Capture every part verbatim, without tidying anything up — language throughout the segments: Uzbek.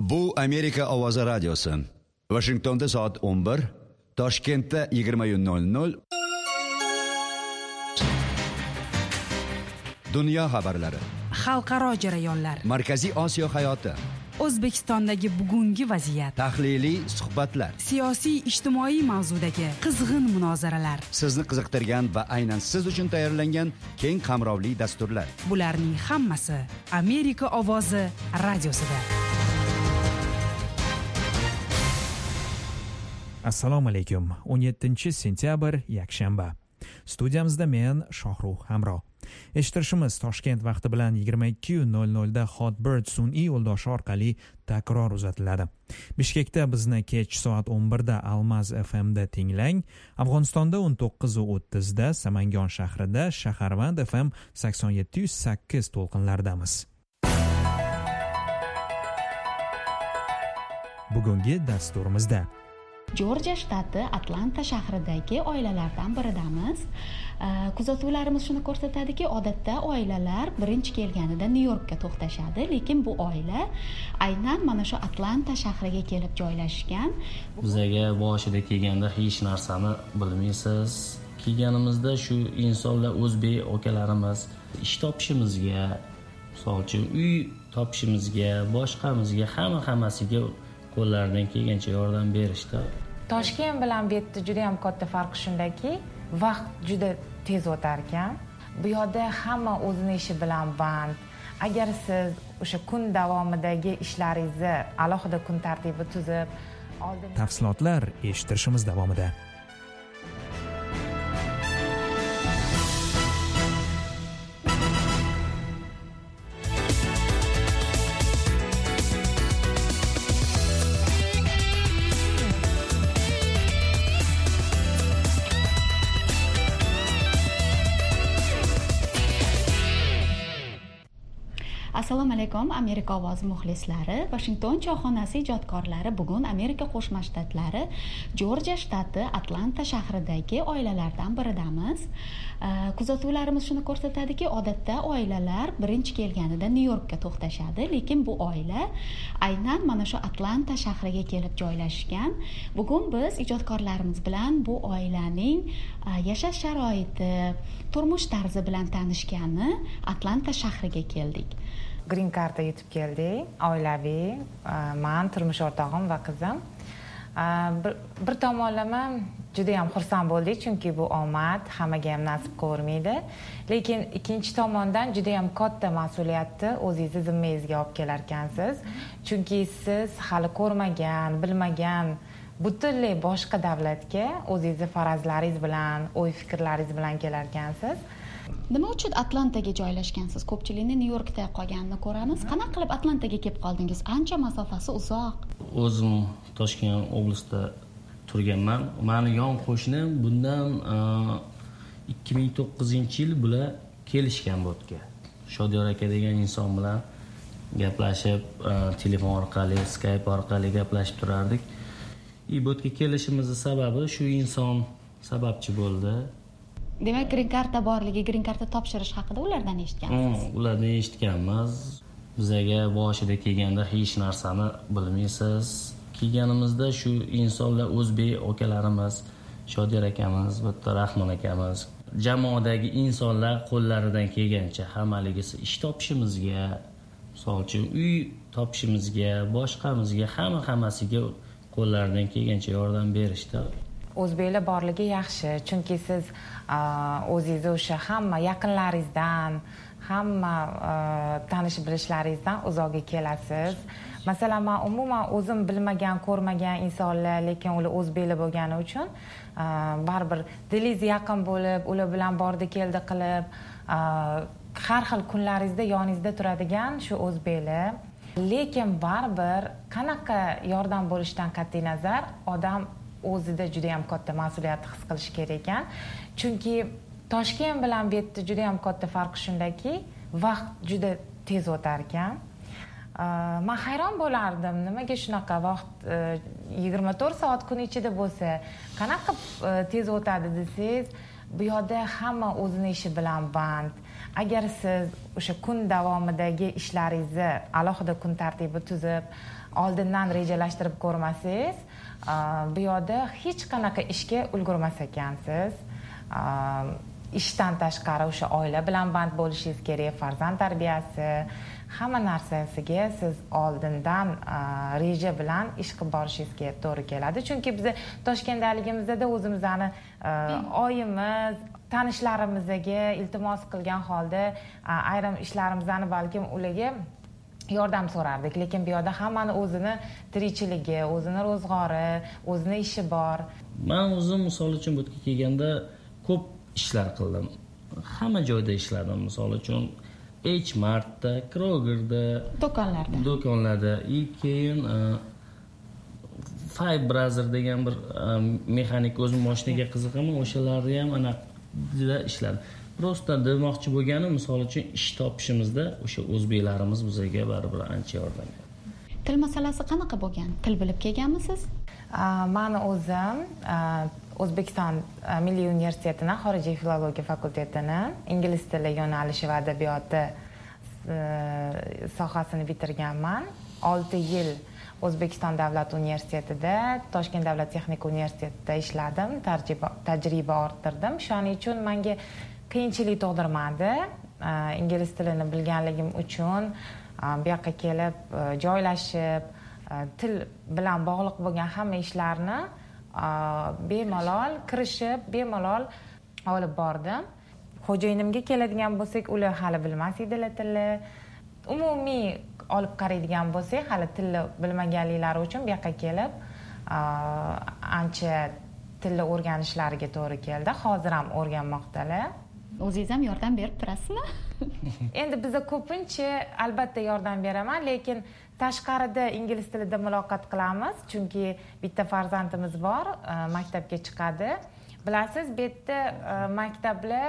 Bu Amerika ovozi radiosi. Washingtonda soat o'n bir, Toshkentda yigirma nol nol. Dunyo xabarlari. Xalqaro jarayonlar. Markaziy Osiyo hayoti. O'zbekistondagi bugungi vaziyat. Tahliliy suhbatlar. Siyosiy ijtimoiy mavzudagi qizg'in munozaralar. Sizni qiziqtirgan va aynan siz uchun tayyorlangan keng qamrovli dasturlar. Bularning hammasi Amerika ovozi radiosida. Assalomu alaykum. o'n yettinchi sentyabr yakshanba. Studiyamizda men Shohruh Hamro. Eshittirishimiz Toshkent vaqti bilan yigirma ikki nol nol da Hotbird sun'iy yo'ldoshi orqali takror uzatiladi. Bishkekda bizni kech soat o'n bir da Almaz F M da tinglang. Afg'onistonda o'n to'qqiz o'ttiz da, Samangon shahrida Shaharvand F M sakson yetti yuz sakkiz to'lqinlaridamiz. Bugungi dasturimizda Jorjiya shtati Atlanta shahridagi oilalardan biridamiz. Kuzatuvlarimiz shuni ko'rsatadiki, odatda oilalar birinchi kelganida Nyu-Yorkka to'xtashadi, lekin bu oila aynan mana shu Atlanta shahriga kelib joylashgan. Bizaga boshida kelganda hech narsani bilmaysiz. Kelganimizda shu insonlar o'zbek akalarimiz ish topishimizga, misol uchun uy topishimizga, boshqamizga, hamma hammasiga qo'llaridan kelgancha yordam berishdi. Toshkent bilan bu yerda juda ham katta farqi shundaki, vaqt juda tez o'tar ekan. Bu yerda hamma o'zining ishi bilan band. Agar siz o'sha kun davomidagi ishlaringizni alohida kun tartibi tuzib, oldin tafsilotlar eshittirishimiz davomida. Assalomu alaykum Amerika ovozi muxlislari. Washington choyxonasi ijodkorlari bugun Amerika Qo'shma Shtatlari Jorjiya shtati Atlanta shahridagi oilalardan biridamiz. Kuzatuvlarimiz shuni ko'rsatadiki, odatda oilalar birinchi kelganida Nyu-Yorkka to'xtashadi, lekin bu oila aynan mana shu Atlanta shahriga kelib joylashgan. Bugun biz ijodkorlarimiz bilan bu oilaning yashash sharoiti, turmush tarzi bilan tanishgani Atlanta shahriga keldik. Green Cardga yetib keldik, oilaviy, men, turmush o'rtog'im va qizim. Bir, bir tomonlama juda ham xursand bo'ldik, chunki bu omad hammaga ham nasib qilavermaydi. Lekin ikkinchi tomondan juda ham katta mas'uliyatni o'zingizni zimmangizga olib kelar ekansiz. Chunki siz hali ko'rmagan, bilmagan butunlay boshqa davlatga o'zingizni farazlaringiz bilan, o'y-fikrlaringiz bilan kelar ekansiz. Nima uchun Atlantaga joylashgansiz? Ko'pchilikni Nyu-Yorkda qolganini ko'ramiz. Qanaqa qilib Atlantaga kelib qoldingiz? Ancha masofasi uzoq. O'zim Toshkent oblastida turganman. Meni yon qo'shnim bundan ikki ming to'qqizinchi yil bular kelishgan bo'tga. Shodiyor aka degan inson bilan gaplashib, telefon orqali, Skype orqali gaplashib turardik. I bo'tga kelishimizning sababi shu inson sababchi bo'ldi. Demak, Green Cardda borligi, Green Cardda topshirish haqida ulardan eshitgansiz. Ulardan eshitganmiz. Bizaga boshida kelganda hech narsani bilmaysiz. Kelganimizda shu insonlar o'zbek akalarimiz, Shodiyor akamiz, bitta Rahmon akamiz, jamoadagi insonlar qo'llaridan kelgancha hammaligisi ish topishimizga, misol uchun uy topishimizga, boshqamizga, hamma hammasiga qo'llaridan kelgancha yordam berishdi. O'zbeklar borligi yaxshi, chunki siz o'zingizni o'sha hamma yaqinlaringizdan, hamma tanish bilishlaringizdan uzoqqa kelasiz. Masalan, men umuman o'zim bilmagan, ko'rmagan insonlar, lekin ular o'zbeklar bo'lgani uchun baribir dilingiz yaqin bo'lib, ular bilan bordi keldi qilib, har xil kunlaringizda yoningizda turadigan shu o'zbeklar. Lekin baribir qanaqa yordam bo'lishidan qat'iy nazar odam o'zida juda ham katta mas'uliyat his qilish kerak ekan. Chunki Toshkent bilan bu yerda juda ham katta farqi shundaki, vaqt juda tez o'tar ekan. Men hayron bo'lardim, nimaga shunaqa vaqt yigirma to'rt soat kun ichida bo'lsa, qanaqa tez o'tadi desangiz, bu yerda hamma o'zining ishi bilan band. Agar siz o'sha kun davomidagi ishlaringizni alohida kun tartibi tuzib, oldindan rejalashtirib ko'rmasangiz bu yerda hech qanaqa ishga ulgurmas ekansiz. Ishdan tashqari o'sha oila bilan band bo'lishingiz kerak, farzand tarbiyasi, hamma narsasiga siz oldindan reja bilan ish qilib borishingizga to'g'ri keladi. Chunki biz Toshkentdaligimizda o'zimizni oyimiz, tanishlarimizga iltimos qilgan holda ayrim ishlarimizni balkim ularga yordam so'rardik, lekin bu yerda hammani o'zini tirikchiligi, o'zini ro'zg'ori, o'zini ishi bor. Men o'zim misol uchun bu yerga kelganda ko'p ishlar qildim. Hamma joyda ishladim. Misol uchun H-Martda, Krogerda, do'konlarda. Do'konlarda, keyin Five Brother degan bir mexanik o'zim mashinaga qiziqaman, o'shalarni ham ana juda ishladim. Prosta demoqchi bo'lganim, misol uchun ish topishimizda o'sha o'zbeklarimiz bizga baribir ancha yordam berdi. Til masalasi qanaqa bo'lgan? Til bilib kelganmisiz? Men o'zim O'zbekiston Milliy universitetining xorijiy filologiya fakultetini ingliz tili yo'nalishi va adabiyoti sohasini bitirganman. olti yil O'zbekiston davlat universitetida, Toshkent davlat texnika universitetida ishladim, tajriba orttirdim. Shuning uchun menga qiyinchilik tug'dirmadi. Ingliz tilini bilganligim uchun bu yoqqa kelib joylashib, til bilan bog'liq bo'lgan hamma ishlarni bemalol kirishib, bemalol olib bordim. Xo'jayinimga keladigan bo'lsak, ular hali bilmas edilar tilni. Umumiy olib qaraydigan bo'lsak, hali tilni bilmaganliklari uchun bu yoqqa kelib ancha tilni o'rganishlariga to'g'ri keldi. Hozir ham o'rganmoqdalar. O'zingiz ham yordam berib turasizmi? Endi biz ko'pincha albatta yordam beraman, lekin tashqarida ingliz tilida muloqot qilamiz, chunki bitta farzandimiz bor, maktabga chiqadi. Bilasiz, bu yerda maktablar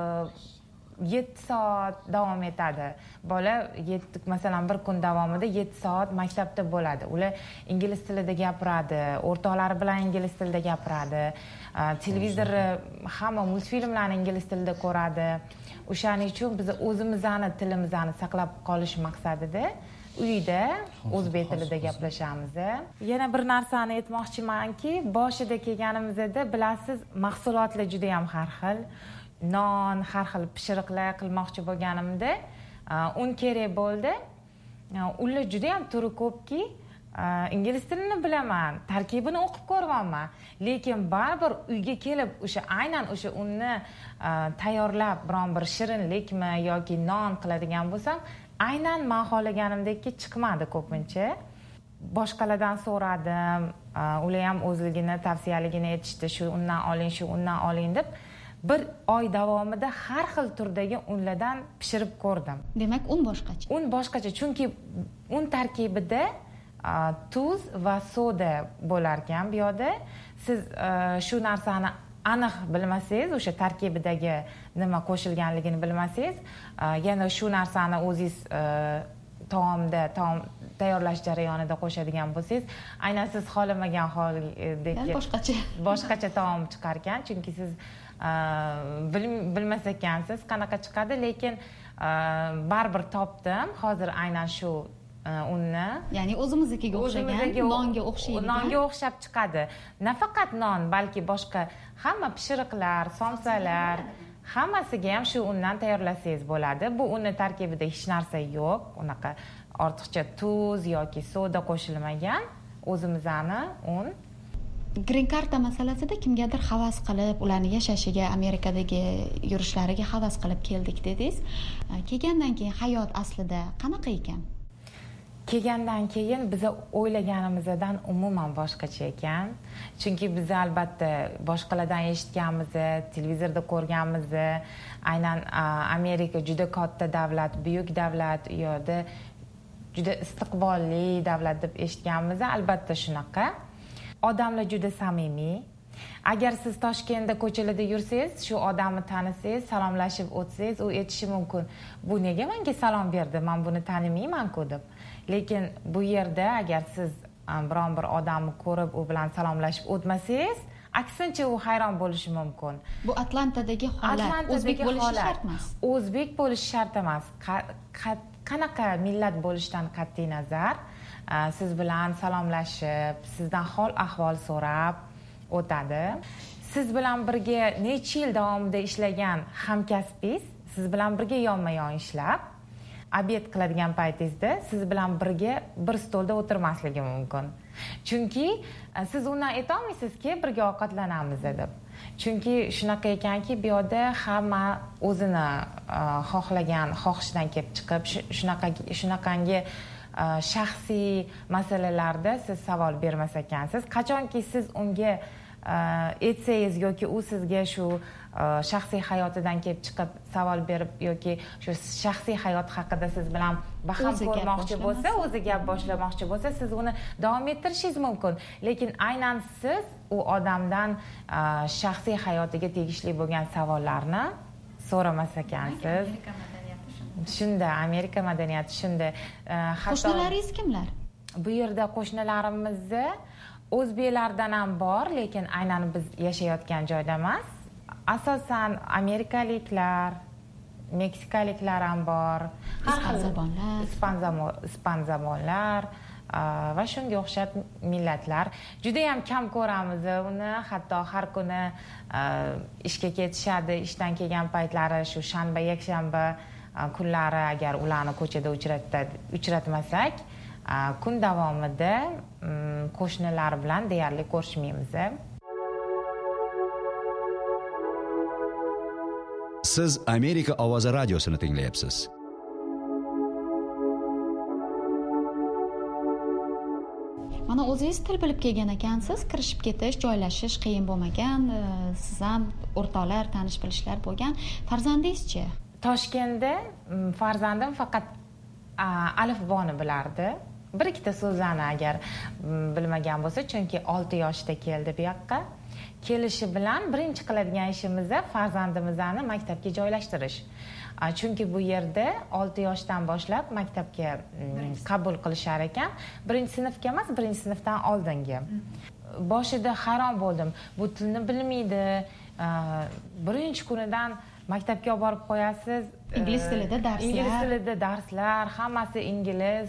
yetti soat davom etadi. Bola masalan bir kun davomida yetti soat maktabda bo'ladi. Ular ingliz tilida gapiradi, o'rtoqlari bilan ingliz tilida gapiradi. Televizor hamma multfilmlarni ingliz tilida ko'radi. O'shaning uchun biz o'zimizni tilimizni saqlab qolish maqsadida uyda o'zbek tilida gaplashamiz. Yana bir narsani aytmoqchimanki, boshida kelganimizda bilasiz, mahsulotlar juda ham har xil. Non, har xil pishiriqlar qilmoqchi bo'lganimda un kerak bo'ldi. Ular juda ham turi ko'pki, ingliz tilini bilaman, tarkibini o'qib ko'rganman, lekin baribir uyga kelib o'sha aynan o'sha unni tayyorlab biron bir shirinlikmi yoki non qiladigan bo'lsam, aynan men xohlaganimdek chiqmadi ko'pincha. Boshqalardan so'radim, ular ham o'zligini tavsiyaligini aytishdi, shu undan oling, shu undan oling deb. Bir oy davomida har xil turdagi unlardan pishirib ko'rdim. Demak, un boshqacha. Un boshqacha, chunki un tarkibida tuz va soda bo'lar ekan bu yerda. Siz shu narsani aniq bilmasangiz, o'sha tarkibidagi nima qo'shilganligini bilmasangiz, yana shu narsani o'zingiz taomda, taom tayyorlash jarayonida qo'shadigan bo'lsangiz, aynan siz xohlamagan holdek boshqacha boshqacha taom chiqar ekan, chunki siz bilmas ekansiz qanaqa chiqadi, lekin baribir topdim. Hozir aynan shu unni, ya'ni o'zimiznikiga o'xshagan, nonga o'xshaydi. Nonga o'xshab chiqadi. Nafaqat non, balki boshqa hamma pishiriqlar, somsalar, hammasiga ham shu undan tayyorlasangiz bo'ladi. Bu unni tarkibida hech narsa yo'q, unaqa ortiqcha tuz yoki soda qo'shilmagan, o'zimizning un. Green karta masalasida kimgadir havas qilib, ularning yashashiga, Amerikadagi yurishlariga havas qilib keldik dedingiz. Kelgandan keyin hayot aslida qanaqa ekan? Kelgandan keyin biz o'ylaganimizdan umuman boshqacha ekan. Chunki biz albatta boshqalardan eshitganmiz, televizorda ko'rganmiz. Aynan Amerika juda katta davlat, buyuk davlat, u yerda juda istiqbolli davlat deb eshitganmiz. Albatta shunaqa. Odamlar juda samimiy. Agar siz Toshkentda ko'chalarda yursangiz, shu odamni tanisangiz, salomlashib o'tsangiz, u aytishi mumkin: "Bu nega menga salom berdi? Men buni tanimayman-ku" deb. Lekin bu yerda agar siz biron bir odamni ko'rib, u bilan salomlashib o'tmasangiz, aksincha u hayron bo'lishi mumkin. Bu Atlantadagi holat, o'zbek bo'lishi shart emas. O'zbek bo'lishi shart emas. Qanaqa millat bo'lishidan qat'iy nazar, siz bilan salomlashib, sizdan hol ahvol so'rab o'tadi. Siz bilan birga necha yil davomida ishlagan hamkasbingiz siz bilan birga yonma-yon ishlab, obed qiladigan paytingizda siz bilan birga bir stolda o'tirmasligi mumkin. Chunki siz undan aytolmaysizki, birga ovqatlanamiz deb. Chunki shunaqa ekanki, bu yerda hamma o'zini xohlagan xohishidan kelib chiqib, shunaqa shunaqangi shaxsiy masalalarda siz savol bermas ekansiz. Qachonki siz unga aytsangiz yoki u sizga shu shaxsiy hayotidan kelib chiqib savol berib yoki shu shaxsiy hayot haqida siz bilan baham ko'rmoqchi bo'lsa, o'zi gap boshlamoqchi bo'lsa, siz uni davom ettirishingiz mumkin. Lekin aynan siz u odamdan shaxsiy hayotiga tegishli bo'lgan savollarni so'ramas ekansiz. Shunda Amerika madaniyati shunda. Qo'shnilaringiz kimlar? Bu yerda qo'shnilarimizni o'zbeklardan ham bor, lekin aynan biz yashayotgan joyda emas. Asosan amerikaliklar, meksikaliklar ham bor, ispanzabonlar, ispanzabonlar va shunga o'xshab millatlar. Juda ham kam ko'ramiz uni, hatto har kuni ishga ketishadi, ishdan kelgan paytlari shu shanba, yakshanba kunlari agar ularni ko'chada uchratmasak, kun davomida qo'shnilar bilan deyarli ko'rishmaymiz. Siz Amerika ovozi radiosini tinglayapsiz. Mana o'zingiz til bilib kelgan ekansiz, kirishib ketish, joylashish qiyin bo'lmagan, siz ham o'rtoqlar, tanish bilishlar bo'lgan. Farzandingiz-chi? Toshkentda farzandim faqat alifboni bilardi. Bir ikkita so'zlarni agar bilmagan bo'lsa, chunki olti yoshda keldi bu yoqqa. Kelishi bilan birinchi qiladigan ishimiz farzandimizni maktabga joylashtirish. Chunki bu yerda olti yoshdan boshlab maktabga qabul qilishar ekan. Birinchi sinfga emas, birinchi sinfdan oldingi. Boshida hayron bo'ldim. Bu tilni bilmaydi. Birinchi kunidan maktabga olib borib qo'yasiz. Ingliz tilida darslar. Ingliz tilida darslar, hammasi ingliz.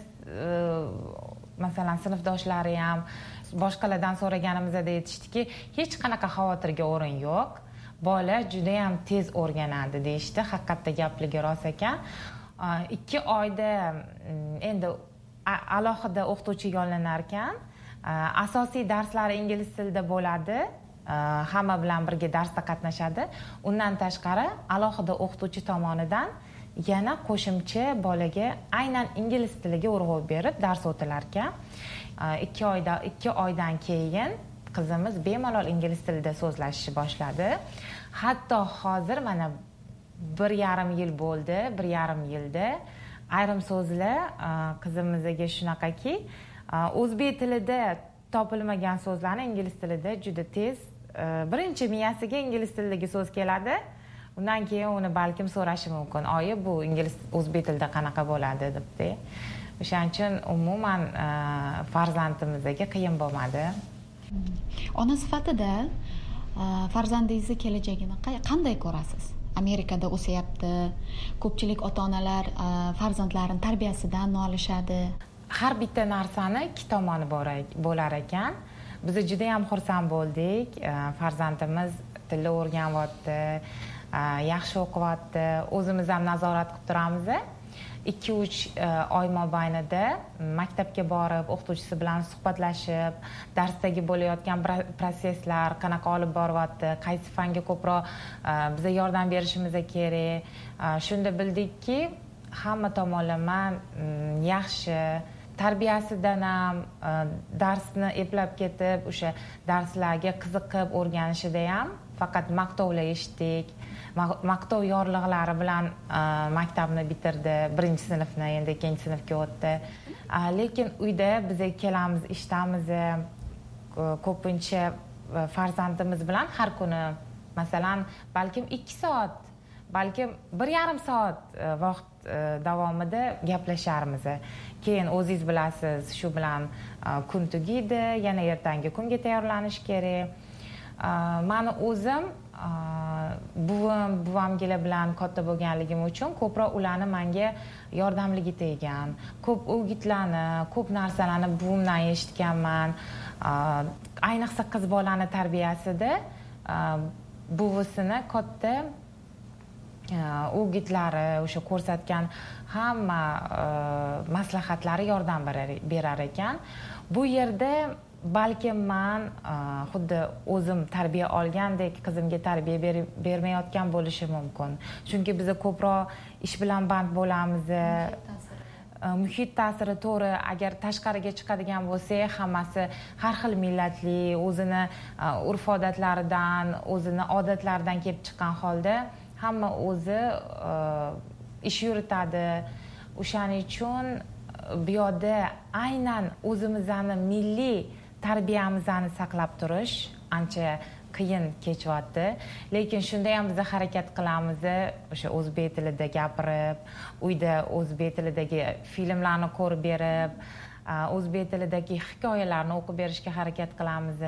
Masalan, sinfdoshlari ham boshqalardan so'raganimizda aytishdiki, hech qanaqa xavotirga o'rin yo'q. Bola juda ham tez o'rganadi deyishdi. Haqiqatda gapligi rost ekan. ikki oyda endi alohida o'qituvchi yollanar ekan. Asosiy darslari ingliz tilida bo'ladi. Hamma bilan birga darsda qatnashadi. Undan tashqari alohida o'qituvchi tomonidan yana qo'shimcha bolaga aynan ingliz tiliga urg'u berib dars o'tilar ekan. ikki oyda ikki oydan keyin qizimiz bemalol ingliz tilida so'zlashishni boshladi. Hatto hozir mana bir yarim yil bo'ldi, bir yarim yilda ayrim so'zlar qizimizga shunaqaki, o'zbek tilida topilmagan so'zlarni ingliz tilida juda tez, birinchi miyasiga ingliz tilidagi so'z keladi. Undan keyin uni balkim so'rashi mumkin. Oyi, bu ingliz o'zbek tilida qanaqa bo'ladi debdi. O'shaning uchun umuman farzandimizga qiyin bo'lmadi. Ona sifatida farzandingizni kelajagini qanday ko'rasiz? Amerikada o'sayapti. Ko'pchilik ota-onalar farzandlarining tarbiyasidan nolishadi. Har bitta narsani ikki tomoni bo'lar ekan. Biz juda ham xursand bo'ldik. Farzandimiz tilni o'rganyapti, yaxshi o'qiyapti. O'zimiz ham nazorat qilib turamiz. ikki uch oy mobaynida maktabga borib, o'qituvchisi bilan suhbatlashib, darsdagi bo'layotgan proseslar qanaqa olib boryapti, qaysi fanga ko'proq bizga yordam berishimiz kerak. Shunda bildikki, hamma tomonlama yaxshi, tarbiyasidan ham darsni eplab ketib, o'sha darslarga qiziqib o'rganishida ham faqat maqtovlar eshitdik. Maqtov yorliqlari bilan maktabni bitirdi, birinchi sinfni, endi ikkinchi sinfga o'tdi. Lekin uyda biz kelamiz, ishdamiz, ko'pincha farzandimiz bilan har kuni masalan balkim ikki soat, balkim bir yarim soat vaqt davomida gaplasharmiz. Keyin o'zingiz bilasiz, shu bilan kun tugaydi, yana ertangi kunga tayyorlanish kerak. Meni o'zim buvim buvamgilar bilan katta bo'lganligim uchun ko'proq ularni menga yordamligi tegan. Ko'p o'gitlarni, ko'p narsalarni buvimdan eshitganman. Ayniqsa qiz bolani tarbiyasida buvisini katta o'gitlari, o'sha ko'rsatgan hamma maslahatlari yordam berar ekan. Bu yerda balkim men xuddi o'zim tarbiya olgandek qizimga tarbiya bermayotgan bo'lishim mumkin. Chunki biz ko'proq ish bilan band bo'lamiz. Muhit ta'siri to'g'ri, agar tashqariga chiqadigan bo'lsak, hammasi har xil millatli, o'zini urf-odatlaridan, o'zini odatlaridan kelib chiqqan holda hamma o'zi ish yuritadi. O'shaning uchun bu yerda aynan o'zimizni milliy tarbiyamizni saqlab turish ancha qiyin kechyapti. Lekin shunda ham biz harakat qilamiz, o'sha o'zbek tilida gapirib, uyda o'zbek tilidagi filmlarni ko'rib berib, o'zbek tilidagi hikoyalarni o'qib berishga harakat qilamiz.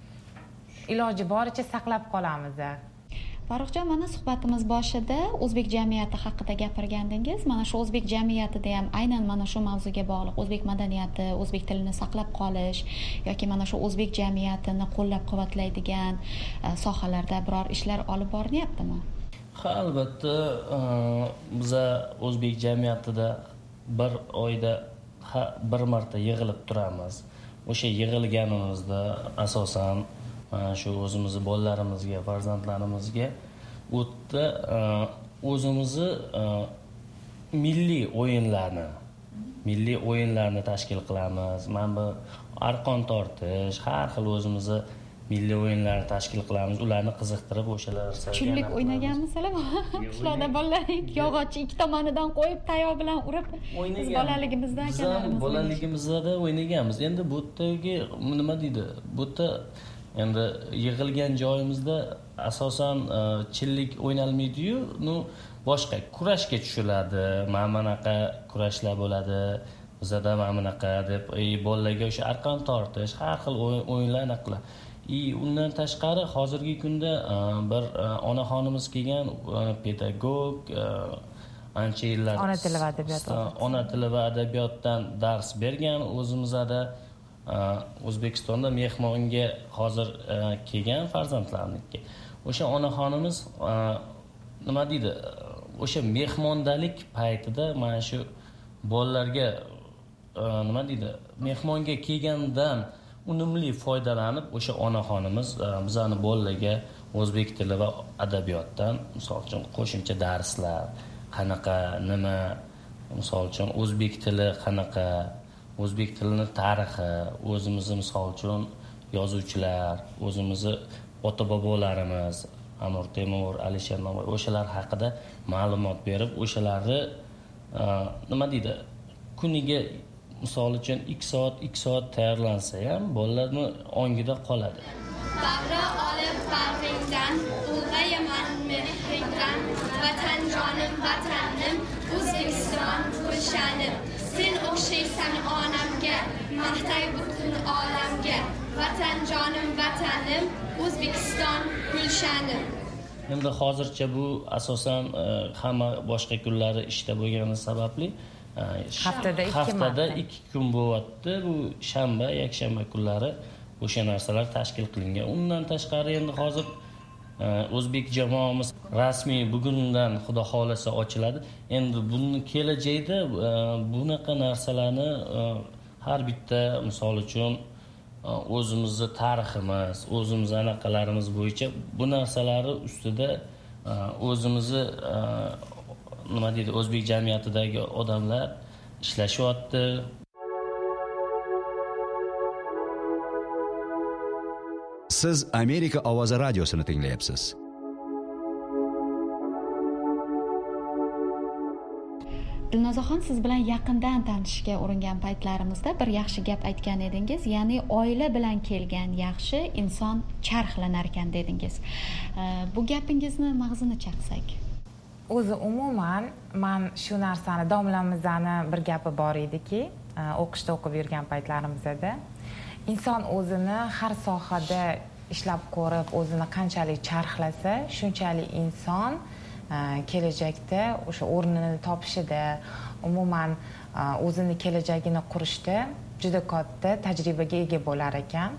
Iloji boricha saqlab qolamiz. Farruxjon, mana suhbatimiz boshida o'zbek jamiyati haqida gapirgandingiz. Mana shu o'zbek jamiyatida ham aynan mana shu mavzuga bog'liq o'zbek madaniyati, o'zbek tilini saqlab qolish yoki mana shu o'zbek jamiyatini qo'llab-quvvatlaydigan sohalarda biror ishlar olib borilyaptimi? Ha, albatta, biz o'zbek jamiyatida bir oyda bir marta yig'ilib turamiz. O'sha yig'ilganimizda asosan shu o'zimizni bolalarimizga, farzandlarimizga o'tda o'zimizni milliy o'yinlarni, milliy o'yinlarni tashkil qilamiz. Mana bu arqon tortish, har xil o'zimizni milliy o'yinlarni tashkil qilamiz. Ularni qiziqtirib o'shalar chunlik o'ynaganmisizlar? Shularda bolalar yog'och ikki tomonidan qo'yib tayoq bilan urib, biz bolaligimizda akalarimiz bolaligimizda o'ynaganmiz. Endi bu yerdagi nima deydi? Bu yerda endi yig'ilgan joyimizda asosan chillik o'ynalmaydi-yu, nu boshqa kurashga tushiladi. Mana bunaqa kurashlar bo'ladi. Bizda mana bunaqa deb bolalarga o'sha arqon tortish, har xil o'yinlarni qiladi. И undan tashqari hozirgi kunda bir onaxonimiz kelgan pedagog, ancha yillar ona tili va adabiyot ona tili va adabiyotdan dars bergan. O'zimizda O'zbekistonda mehmonga hozir kelgan farzandlarniki. O'sha onaxonimiz nima deydi? O'sha mehmondalik paytida mana shu bolalarga nima deydi? Mehmonga kelgandan unumli foydalanib, o'sha onaxonimiz bizani bolalarga o'zbek tili va adabiyotdan, misol uchun qo'shimcha darslar, qanaqa nima, misol uchun o'zbek tili qanaqa, o'zbek tilining tarixi, o'zimizni misol uchun yozuvchilar, o'zimizni ota-bobolarimiz, Amir Temur, Alisher Navoiy, o'shalar haqida ma'lumot berib, o'shalarni nima deydi? Kuniga misol uchun ikki soat, ikki soat tayyorlansa ham bolalarning ongida qoladi. Davra olib bag'ringdan, ulg'ayaman mehringdan, vatan jonim, vatanim, O'zbekiston gulshanim. Sen o'xshaysan onamga, maqtay butun olamga. Vatan jonim, vatanim, O'zbekiston gulshanim. Endi hozircha bu asosan hamma boshqa kunlari ishda bo'lgani sababli haftada ikki haftada ikki kun bo'lyapti. Bu shanba, yakshanba kunlari o'sha narsalar tashkil qilingan. Undan tashqari endi hozir o'zbek jamoamiz rasmiy bugundan xudo xolasa ochiladi. Endi buni kelajakda bunaqa narsalarni har bitta misol uchun o'zimizni tariximiz, o'zimiz anaqalarimiz bo'yicha bu narsalari ustida o'zimizni nima deydi, o'zbek jamiyatidagi odamlar ishlashyapti. Siz Amerika ovozi radiosini tinglayapsiz. Dilnozaxon, siz bilan yaqindan tanishishga uringan paytlarimizda bir yaxshi gap aytgan edingiz, ya'ni oila bilan kelgan yaxshi inson charxlanar ekan dedingiz. Bu gapingizni mag'zini chaqsak. O'zi umuman men shu narsani domlamizani bir gapi bor ediki, o'qishda o'qib yurgan paytlarimizda inson o'zini har sohada ishlab ko'rib o'zini qanchalik charxlasa shunchalik inson kelajakda o'sha o'rnini topishida umuman o'zini kelajagini qurishda juda katta tajribaga ega bo'lar ekan.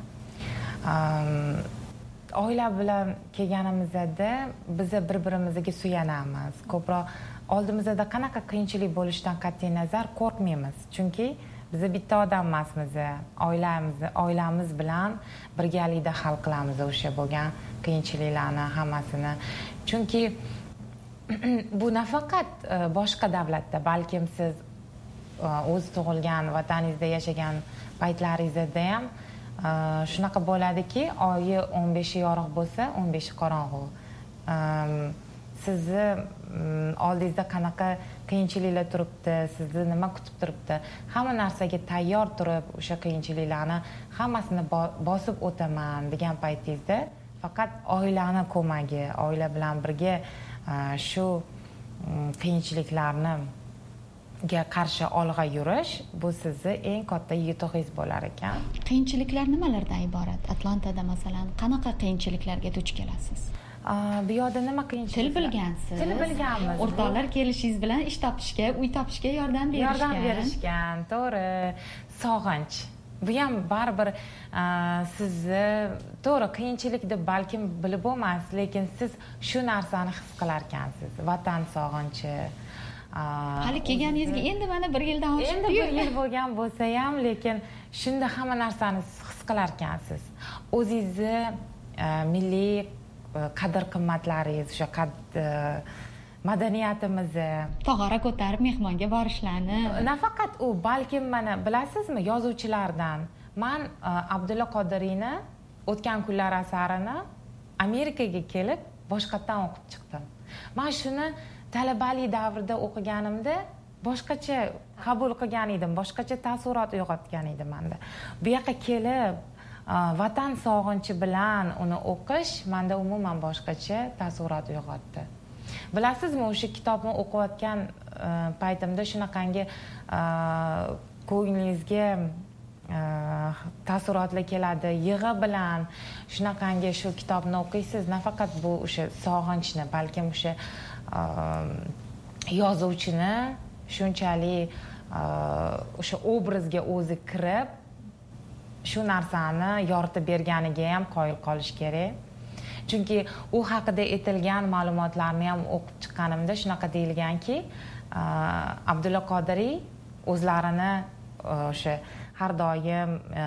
Oila bilan kelganimizda biz bir-birimizga suyanamiz. Ko'proq oldimizda qanaqa qiyinchilik bo'lishidan qat'iy nazar qo'rqmaymiz. Chunki biz bitta odam emasmiz. Oilamiz, oilamiz bilan birgalikda hal qilamiz o'sha bo'lgan qiyinchiliklarni hammasini. Chunki bu nafaqat boshqa davlatda, balkim siz o'z tug'ilgan vataningizda yashagan paytlaringizda ham shunaqa bo'ladiki, oyi o'n beshi yorug' bo'lsa, o'n beshi qorong'u. Sizni oldingizda qanaqa qiyinchiliklar turibdi, sizni nima kutib turibdi, hamma narsaga tayyor turib, o'sha qiyinchiliklarni hammasini bosib o'taman degan paytingizda faqat oilani ko'magi, oila bilan birga shu qiyinchiliklarni ga qarshi olg'a yurish bu sizni eng katta yutug'ingiz bo'lar ekan. Qiyinchiliklar nimalardan iborat? Atlantada masalan qanaqa qiyinchiliklarga duch kelasiz? Bu yerda nima qiyinchilik? Til bilgansiz. Til bilganmiz. O'rtoqlar kelishingiz bilan ish topishga, uy topishga yordam berishgan. Yordam berishgan, to'g'ri. Sog'inch. Bu ham baribir sizni to'g'ri qiyinchilik deb balkim bilib bo'lmas, lekin siz shu narsani his qilar ekansiz. Vatan sog'inchi. Hali kelganingizga endi mana bir yildan oshib, endi bir yil bo'lgan bo'lsa ham, lekin shunda hamma narsani his qilar ekansiz. O'zingizni milliy qadr qimmatlaringiz, o'sha madaniyatimizni tog'ora ko'tarib mehmonga borishlarni. Nafaqat u, balkim mana bilasizmi, yozuvchilardan men Abdulla Qodiriyni o'tgan kunlar asarini Amerikaga kelib boshqatdan o'qib chiqdim. Men shuni talabalik davrida o'qiganimda boshqacha qabul qilgan edim, boshqacha taassurot uyg'otgan edim menda. Bu yoqqa kelib vatan sog'inchi bilan uni o'qish menda umuman boshqacha taassurot uyg'otdi. Bilasizmi, o'sha kitobni o'qiyotgan paytimda shunaqangi ko'nglingizga taassurotlar keladi, yig'i bilan shunaqangi shu kitobni o'qiysiz, nafaqat bu o'sha sog'inchni, balkim o'sha yozuvchini shunchalik o'sha obrazga o'zi kirib shu narsani yoritib berganiga ham qoyil qolish kerak. Chunki u haqida aytilgan ma'lumotlarni ham o'qib chiqqanimda shunaqa deyilganki, Abdulla Qodiriy o'zlarini o'sha har doim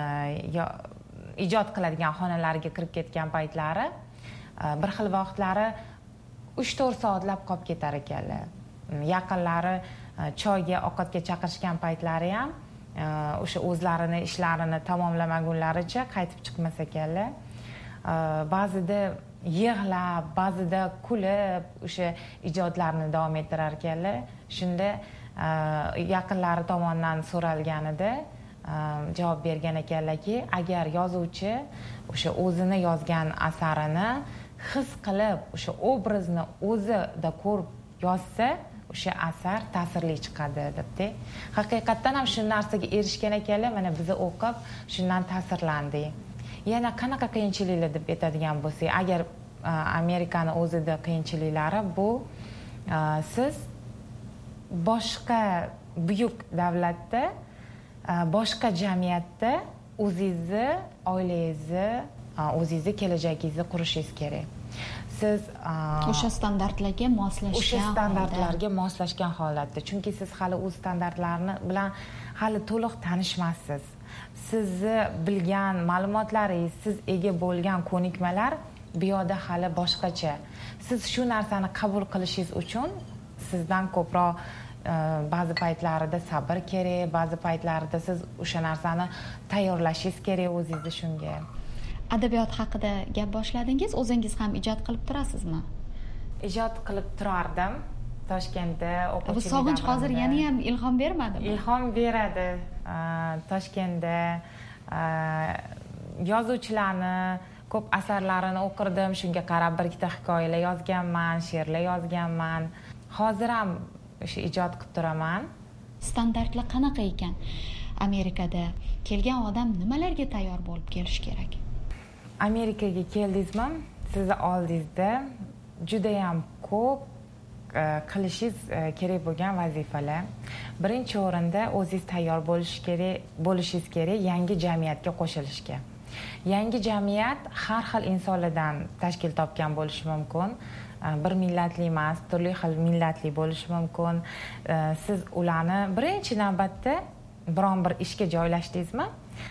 ijod qiladigan xonalariga kirib ketgan paytlari bir xil vaqtlari uch to'rt soatlab qolib ketar ekanlar. Yaqinlari choyga, ovqatga chaqirishgan paytlari ham o'sha o'zlarini ishlarini tamomlamagunlaricha qaytib chiqmas ekanlar. Ba'zida yig'lab, ba'zida kulib o'sha ijodlarni davom ettirar ekanlar. Shunda yaqinlari tomonidan so'ralganida javob bergan ekanlarki, agar yozuvchi o'sha o'zini yozgan asarini his qilib, o'sha obrazni o'zida ko'rib yozsa, o'sha asar ta'sirli chiqadi debdi. Haqiqatdan ham shu narsaga erishgan ekanlar, mana biz o'qib shundan ta'sirlandik. Yana qanaqa qiyinchiliklar deb aytadigan bo'lsak, agar Amerikani o'zida qiyinchiliklari bu siz boshqa buyuk davlatda, boshqa jamiyatda o'zingizni, oilangizni, o'zingizni kelajagingizni qurishingiz kerak. Siz o'sha standartlarga moslashgan o'sha standartlarga moslashgan holatda, chunki siz hali o'z standartlarni bilan hali to'liq tanishmassiz. Sizni bilgan ma'lumotlaringiz, siz ega bo'lgan ko'nikmalar bu yoqda hali boshqacha. Siz shu narsani qabul qilishingiz uchun sizdan ko'proq ba'zi paytlarida sabr kerak, ba'zi paytlarida siz o'sha narsani tayyorlashingiz kerak o'zingizni shunga. Adabiyot haqida gap boshladingiz, o'zingiz ham ijod qilib turasizmi? Ijod qilib turardim. Toshkentda o'quvchilik. Bu sog'inch hozir yana ham ilhom bermadimi? Ilhom beradi. Toshkentda yozuvchilarni ko'p asarlarini o'qirdim, shunga qarab bir ikkita hikoyalar yozganman, she'rlar yozganman. Hozir ham o'sha ijod qilib turaman. Standartlar qanaqa ekan? Amerikada kelgan odam nimalarga tayyor bo'lib kelish kerak? Amerikaga keldingizmi, sizni oldingizda judayam ko'p qilishingiz kerak bo'lgan vazifalar. Birinchi o'rinda o'zingiz tayyor bo'lish kerak, bo'lishingiz kerak yangi jamiyatga qo'shilishga. Yangi jamiyat har xil insonlardan tashkil topgan bo'lishi mumkin. Bir millatli emas, turli xil millatli bo'lishi mumkin. Siz ularni birinchi navbatda biron bir ishga joylashdingizmi,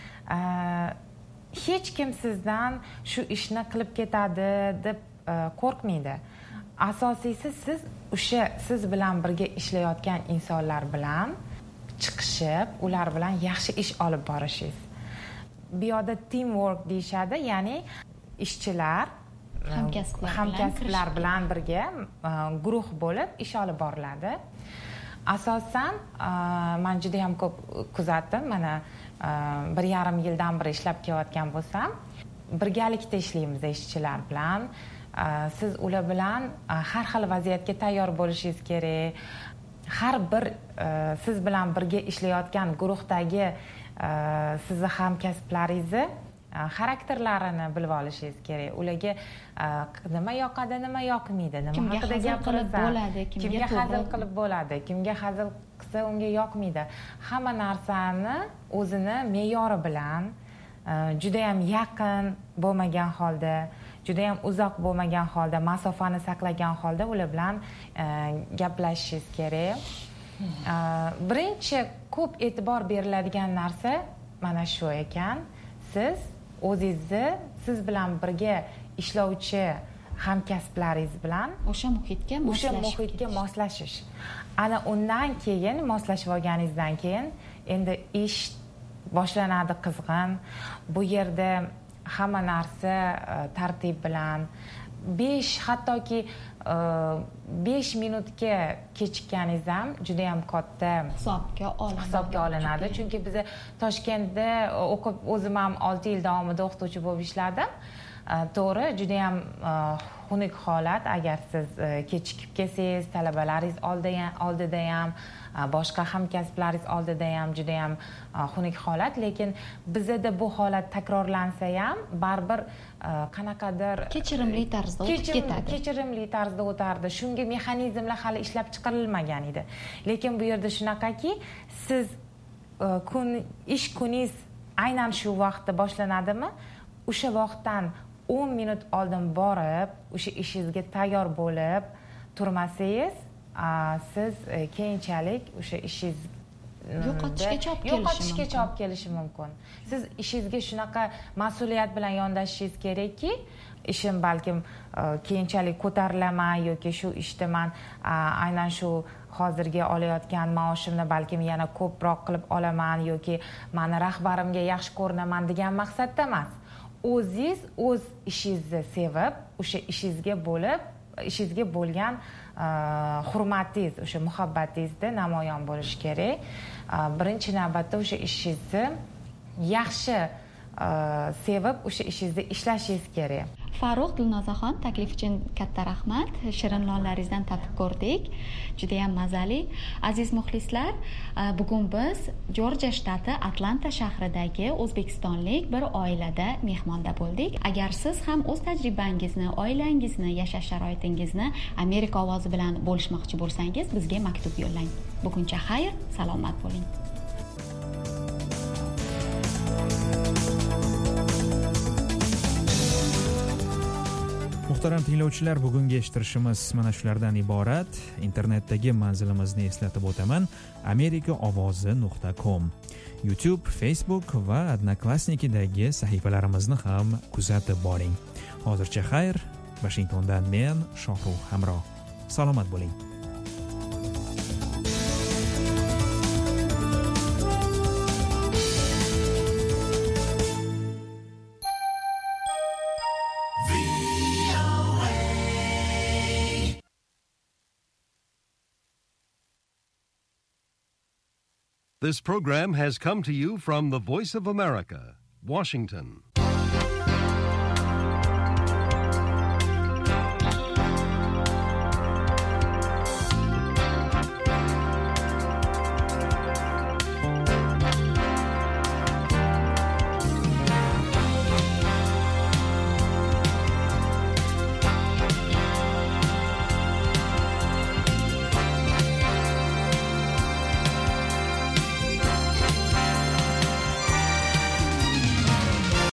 hech kim sizdan shu ishni qilib ketadi deb qo'rqmaydi. Asosiysi siz o'sha siz bilan birga ishlayotgan insonlar bilan chiqishib, ular bilan yaxshi ish olib borishingiz. Bu yerda teamwork deyishadi, ya'ni ishchilar, hamkasblar, hamkasblar bilan birga guruh bo'lib ish olib boriladi. Asosan men juda ham ko'p kuzatdim. Mana bir yarim yildan beri ishlab kelayotgan bo'lsam, birgalikda ishlaymiz ishchilar bilan. Siz ular bilan har xil vaziyatga tayyor bo'lishingiz kerak. Har bir siz bilan birga ishlayotgan guruhdagi sizni hamkasblaringizni xarakterlarini bilib olishingiz kerak. Ularga nima yoqadi, nima yoqmaydi, nima haqida gapirsa bo'ladi, kimga hazil qilib bo'ladi, kimga hazil qilsa unga yoqmaydi. Hamma narsani o'zini me'yori bilan juda ham yaqin bo'lmagan holda, juda ham uzoq bo'lmagan holda, masofani saqlagan holda ular bilan gaplashishingiz kerak. Birinchi ko'p e'tibor beriladigan narsa mana shu ekan. Siz o'zingizni siz bilan birga ishlovchi hamkasblaringiz bilan o'sha muhitga o'sha muhitga moslashish. Ana undan keyin moslashib olganingizdan keyin endi ish boshlanadi qizg'in. Bu yerda hamma narsa tartib bilan besh hattoki besh minutga kechikkaningiz ham juda ham katta hisobga olinadi. Hisobga olinadi. Chunki biz Toshkentda o'qib, o'zim ham olti yil davomida o'qituvchi bo'lib ishladim. To'g'ri, juda ham xunuk holat. Agar siz kechikib kelsangiz, talabalaringiz oldida ham, boshqa hamkasblaringiz oldida ham juda ham xunuk holat, lekin bizda bu holat takrorlansa ham baribir qanaqadir kechirimli tarzda o'tib ketadi. Kechirimli tarzda o'tardi. Shunga mexanizmlar hali ishlab chiqarilmagan edi. Lekin bu yerda shunaqaki, siz kun ish kuningiz aynan shu vaqtda boshlanadimi? O'sha vaqtdan o'n minut oldin borib, o'sha ishingizga tayyor bo'lib turmasangiz, siz keyinchalik o'sha ishingiz yo'qotishga olib kelishi mumkin. Siz ishingizga shunaqa mas'uliyat bilan yondashishingiz kerakki, ishim balkim keyinchalik ko'tarilaman yoki shu ishda men aynan shu hozirgi olayotgan maoshimni balkim yana ko'proq qilib olaman yoki meni rahbarimga yaxshi ko'rinaman degan maqsadda emas. O'zingiz o'z ishingizni sevib, o'sha ishingizga bo'lib, ishingizga bo'lgan hurmatingiz, o'sha muhabbatingizda namoyon bo'lishi kerak. Birinchi navbatda o'sha ishingizni yaxshi sevib, o'sha ishingizda ishlashingiz kerak. Farruh Dilnozaxon, taklif uchun katta rahmat. Shirin nonlaringizdan tatib ko'rdik. Juda ham mazali. Aziz muxlislar, bugun biz Jorjiya shtati Atlanta shahridagi o'zbekistonlik bir oilada mehmonda bo'ldik. Agar siz ham o'z tajribangizni, oilangizni, yashash sharoitingizni Amerika ovozi bilan bo'lishmoqchi bo'lsangiz, bizga maktub yo'llang. Buguncha xayr, salomat bo'ling. Muhtaram tinglovchilar, bugungi eshittirishimiz mana shulardan iborat. Internetdagi manzilimizni eslatib o'taman: amerika ovozi nuqta com. YouTube, Facebook va Odnoklassnikidagi sahifalarimizni ham kuzatib boring. Hozircha xayr, Washingtondan men Shohruh Hamro. Salomat bo'ling. This program has come to you from the Voice of America, Washington.